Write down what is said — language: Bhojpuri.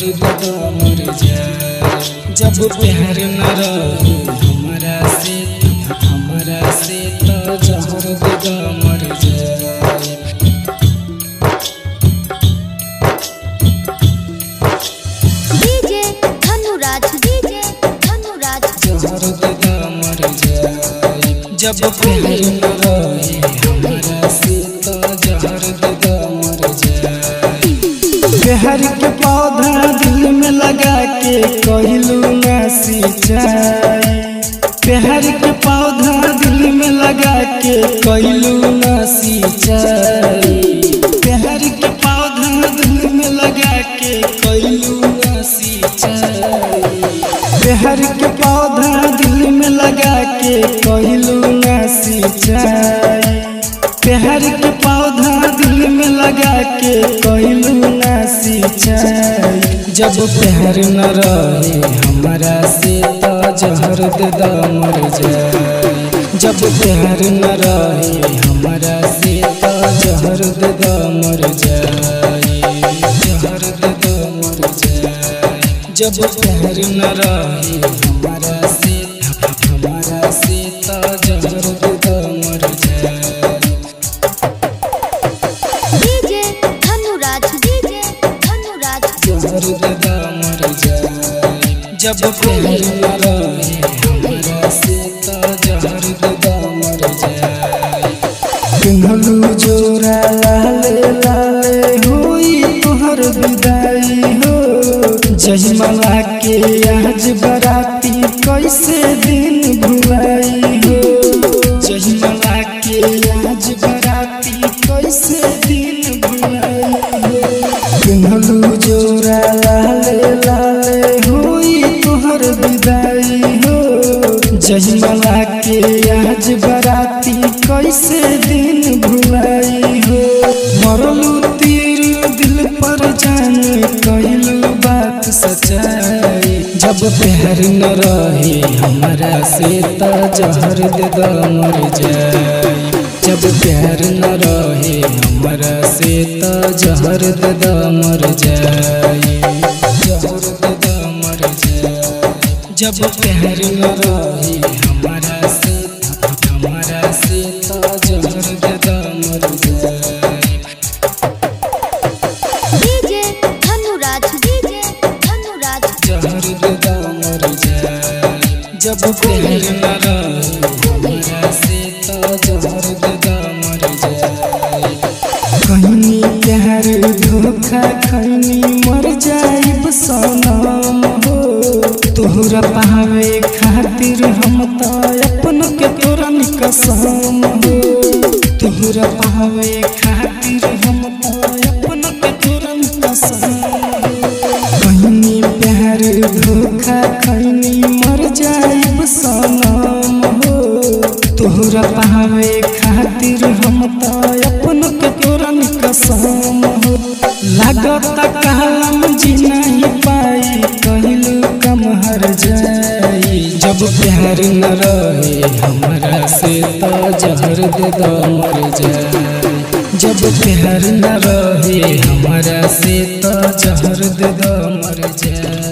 दे दो मर जाए। जब प्यार न रही हमरा से तो जहर दे दो मर जाए। डीजे धनुराज जहर दे दो मर जाए। जब प्यार न रही हमरा से तो जहर दे दो मर जाए। प्यार के पौधा दिल में लगा के कहलू ना सिंचाई। प्यार के पौधा दिल में लगा के कहलू ना सिंचाई। प्यार के पौधा दिल में लगा के कहलू ना सिंचाई। प्यार के पौधा दिल में लगा के कहलू ना सिंचाई। प्यार के पौधा दिल में लगा के कहलू ना सिंचाई। जब प्यार न रहे हमरा से तो जहर दे दो मर जाए। जब प्यार न रहे हमरा से तो जहर दे दो मर जाए। जहर दे दो मर जाए। जब प्यार न रहे हमरा से तो जहर दे दो मर जाए। डीजे धनुराज जहर दे दो मर जाए। जब प्यार न रहे हमरा से तो जहर दे दो मर जाए। पिन्हलू जोरा लाले लाले हुई तोहर विदाई हो। जजमला के आज बराती कैसे दिन भुलाई हो। जजमला के आज बराती कैसे दिन भुलाई हो। पिन्हलू जोरा लाले लाले हुई तोहर विदाई हो। जजमला के आज बराती कैसे दिन भुलाई हो। मरलू तीर दिल पर जान कहलू बात सच्चाई। जब प्यार न रहे हमरा से तो जहर दे दो मर जाए। जब प्यार न रहे हमरा से तो जहर दे दो मर जाए। जहर दे दो मर जाए। जब प्यार न रहे हमरा से तो जहर दे दो मर जाए। डीजे धनुराज जहर दे दो मर जाए। जब प्यार न रहे हमरा से तो जहर दे दो मर जाए। कहनी प्यार धोखा खैनी मर जाइब सनम हो। तोहरा पावे खातिर हम तो अपन के तोरन कसम हो। तोहरा पावे खातिर हम तो अपन के तोरन कसम हो। कहनी प्यार धोखा खैनी मर जाइब सनम हो। तोहरा पावे खातिर हम तो अपन के तोरन कसम हो। लागत कहलम जी नहीं पाई कहलू कम हर जाई। जब प्यार न रहे हमरा से तो जहर दे दो मर जाए। जब प्यार न रहे हमरा से तो जहर दे दो मर जाए।